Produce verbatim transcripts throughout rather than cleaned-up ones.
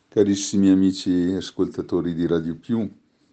Carissimi amici ascoltatori di Radio Più,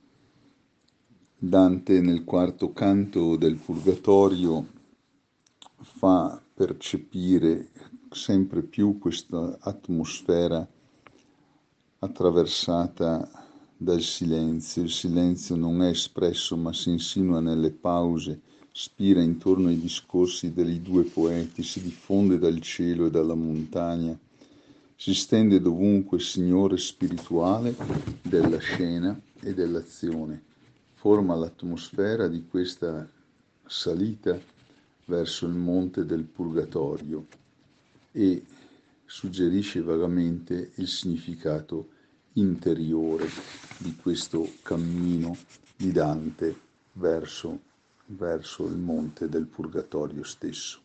Dante nel quarto canto del Purgatorio fa percepire sempre più questa atmosfera attraversata dal silenzio. Il silenzio non è espresso ma si insinua nelle pause, spira intorno ai discorsi dei due poeti, si diffonde dal cielo e dalla montagna. Si stende dovunque, Signore spirituale della scena e dell'azione. Forma l'atmosfera di questa salita verso il monte del Purgatorio e suggerisce vagamente il significato interiore di questo cammino di Dante verso, verso il monte del Purgatorio stesso.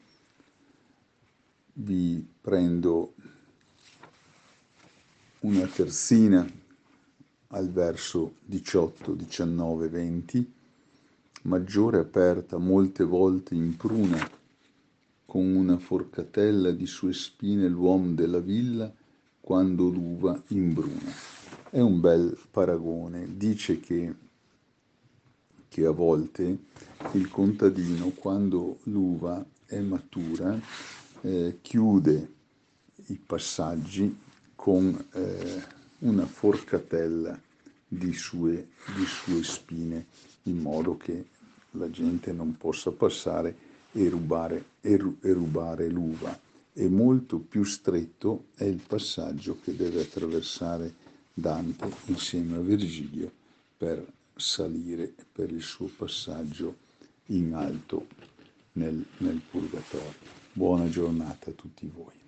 Vi prendo una terzina al verso diciotto, diciannove, venti, maggiore aperta molte volte in pruna, con una forcatella di sue spine l'uom della villa, quando l'uva imbruna. È un bel paragone, dice che, che a volte il contadino, quando l'uva è matura, eh, chiude i passaggi con eh, una forcatella di sue, di sue spine, in modo che la gente non possa passare e rubare, e, ru- e rubare l'uva. E molto più stretto è il passaggio che deve attraversare Dante insieme a Virgilio per salire per il suo passaggio in alto nel, nel Purgatorio. Buona giornata a tutti voi.